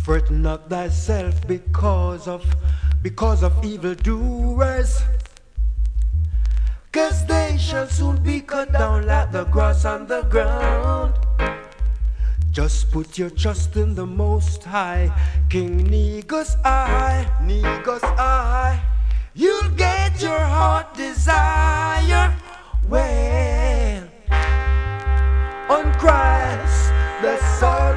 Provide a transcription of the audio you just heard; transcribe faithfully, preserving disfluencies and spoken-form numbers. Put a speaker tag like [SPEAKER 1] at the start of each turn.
[SPEAKER 1] Fret not thyself because of because of evildoers, 'cause they shall soon be cut down like the grass on the ground. Just put your trust in the Most High, King Negus I, Negus I. You'll get your heart desire. Well, on Christ the Son